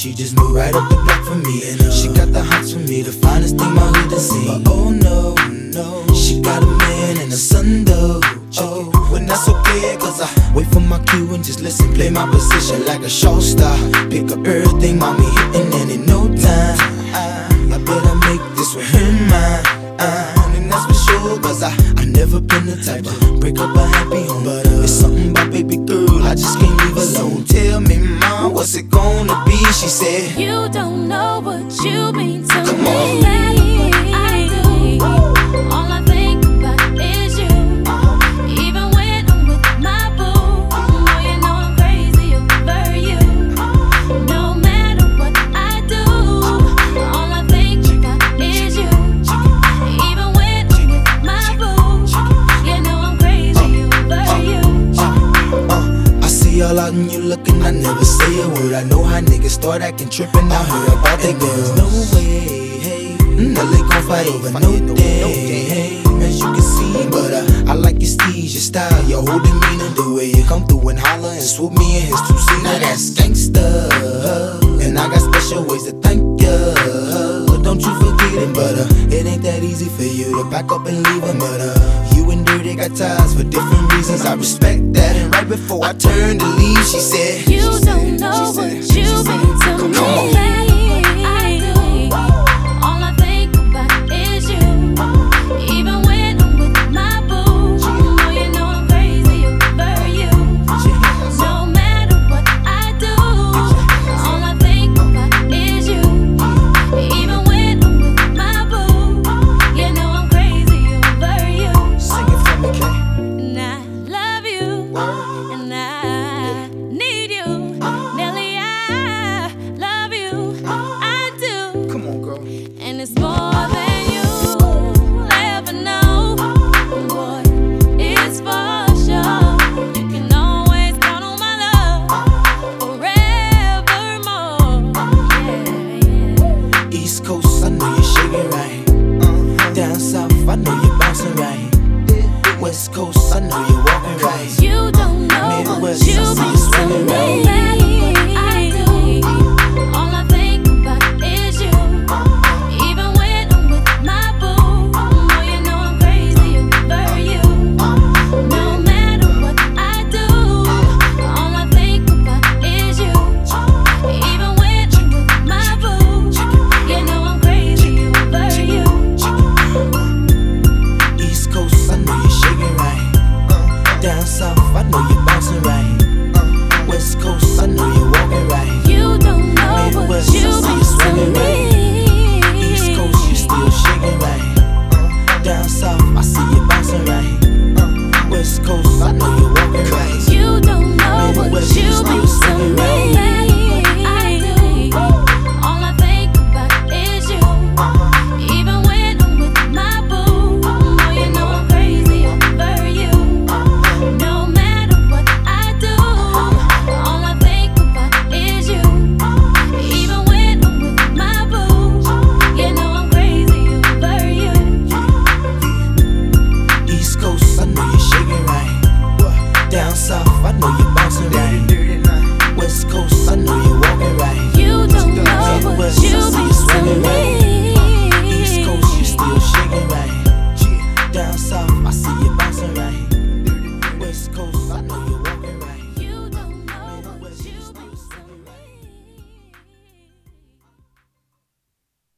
she just moved right up the block for me. And she got the hots for me, the finest thing my hood has seen. But oh no, no, she got a man and a son though. Oh, when that's okay, cause I wait for my cue and just listen, play my position like a show star. Pick up everything, mommy hitting, and in no time I better make this with him mine. And that's for sure, cause I never been the type to break up a happy home. But it's something about baby girl, I just can't leave alone. Tell me, mom, what's it gonna be? She said, you don't know what you mean to come me. on. I do. All I think about is you. Even when I'm with my boo, oh, you know I'm crazy over you. No matter what I do, all I think about is you. Even when I'm with my boo, you know I'm crazy over you. I see all out and you looking, I never say a word. I know how niggas start acting trippin'. I heard about that girls. No way, hey, no they gon' fight over no day, hey, as you can see. But I like your steez, your style, your whole demeanor, the way you come through and holler and swoop me in his two-seater. Now that's gangsta, and I got special ways to thank ya. Don't you forget it, but it ain't that easy for you to back up and leave him. But you and Dirty got ties for different reasons. I respect that. And right before I turned to leave, she said,